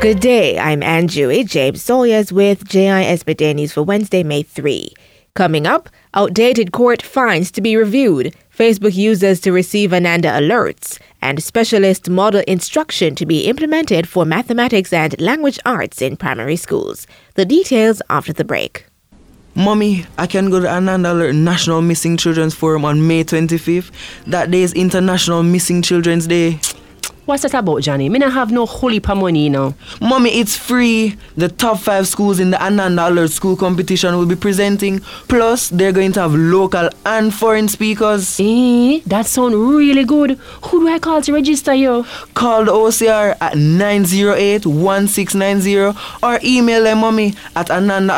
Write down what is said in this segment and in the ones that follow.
Good day, I'm Andrew James Sawyers with JIS Midday News for Wednesday, May 3. Coming up, outdated court fines to be reviewed, Facebook users to receive Ananda alerts, and specialist model instruction to be implemented for mathematics and language arts in primary schools. The details after the break. Mommy, I can go to Ananda Alert National Missing Children's Forum on May 25th. That day is International Missing Children's Day. What's that about, Johnny? Me not have no holy money now. Mommy, it's free. The top 5 schools in the Ananda Alert School Competition will be presenting. Plus, they're going to have local and foreign speakers. That sounds really good. Who do I call to register you? Call the OCR at 908-1690 or email them, Mommy, at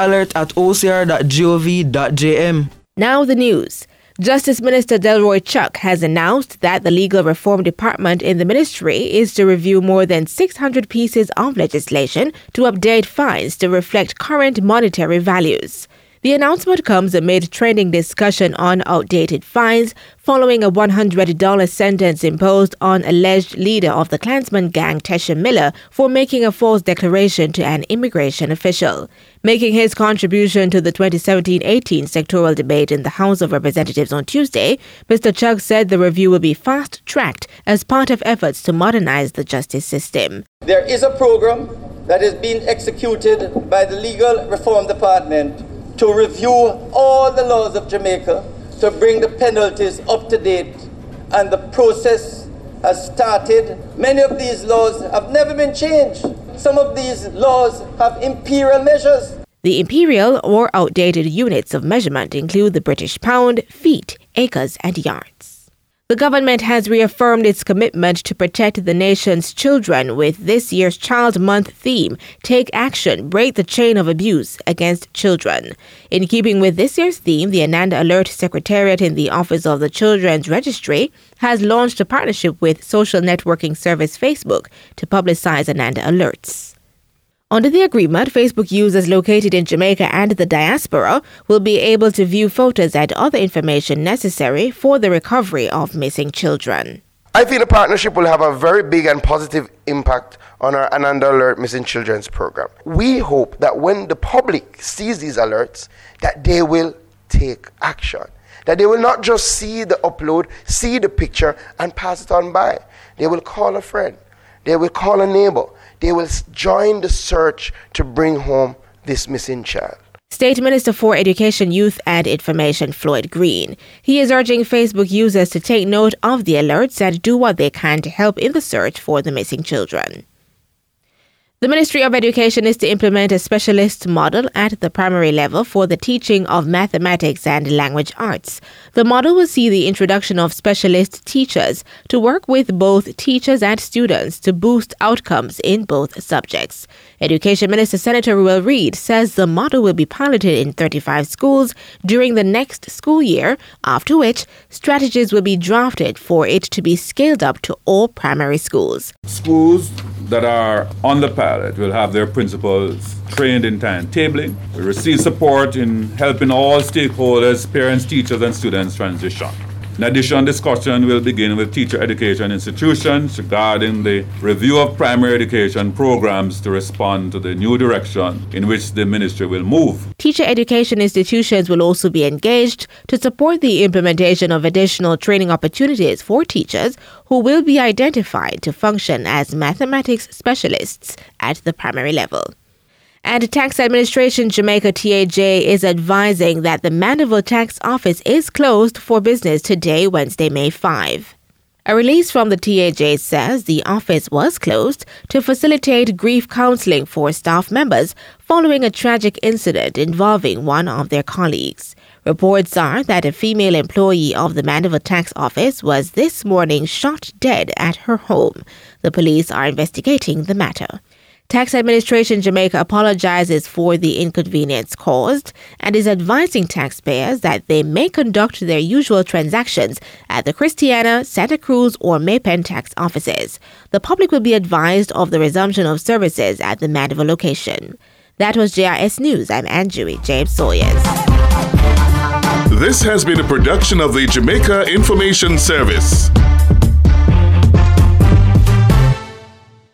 anandaalert@ocr.gov.jm. Now the news. Justice Minister Delroy Chuck has announced that the Legal Reform Department in the ministry is to review more than 600 pieces of legislation to update fines to reflect current monetary values. The announcement comes amid trending discussion on outdated fines following a $100 sentence imposed on alleged leader of the Klansman gang Tesha Miller for making a false declaration to an immigration official. Making his contribution to the 2017-18 sectoral debate in the House of Representatives on Tuesday, Mr. Chuck said the review will be fast-tracked as part of efforts to modernize the justice system. There is a program that is being executed by the Legal Reform Department to review all the laws of Jamaica, to bring the penalties up to date, and the process has started. Many of these laws have never been changed. Some of these laws have imperial measures. The imperial or outdated units of measurement include the British pound, feet, acres, and yards. The government has reaffirmed its commitment to protect the nation's children with this year's Child Month theme, Take Action, Break the Chain of Abuse Against Children. In keeping with this year's theme, the Ananda Alert Secretariat in the Office of the Children's Registry has launched a partnership with social networking service Facebook to publicize Ananda alerts. Under the agreement, Facebook users located in Jamaica and the diaspora will be able to view photos and other information necessary for the recovery of missing children. I think the partnership will have a very big and positive impact on our Ananda Alert Missing Children's program. We hope that when the public sees these alerts, that they will take action. That they will not just see the upload, see the picture, and pass it on by. They will call a friend. They will call a neighbor. They will join the search to bring home this missing child. State Minister for Education, Youth and Information Floyd Green. He is urging Facebook users to take note of the alerts and do what they can to help in the search for the missing children. The Ministry of Education is to implement a specialist model at the primary level for the teaching of mathematics and language arts. The model will see the introduction of specialist teachers to work with both teachers and students to boost outcomes in both subjects. Education Minister Senator Ruel Reid says the model will be piloted in 35 schools during the next school year, after which strategies will be drafted for it to be scaled up to all primary schools. Schools that are on the pilot will have their principals trained in timetabling, will receive support in helping all stakeholders, parents, teachers, and students transition. In addition, discussion will begin with teacher education institutions regarding the review of primary education programs to respond to the new direction in which the ministry will move. Teacher education institutions will also be engaged to support the implementation of additional training opportunities for teachers who will be identified to function as mathematics specialists at the primary level. And Tax Administration Jamaica TAJ is advising that the Mandeville Tax Office is closed for business today, Wednesday, May 5. A release from the TAJ says the office was closed to facilitate grief counseling for staff members following a tragic incident involving one of their colleagues. Reports are that a female employee of the Mandeville Tax Office was this morning shot dead at her home. The police are investigating the matter. Tax Administration Jamaica apologizes for the inconvenience caused and is advising taxpayers that they may conduct their usual transactions at the Christiana, Santa Cruz, or Maypen tax offices. The public will be advised of the resumption of services at the Mandeville location. That was JIS News. I'm Andrew James Sawyers. This has been a production of the Jamaica Information Service.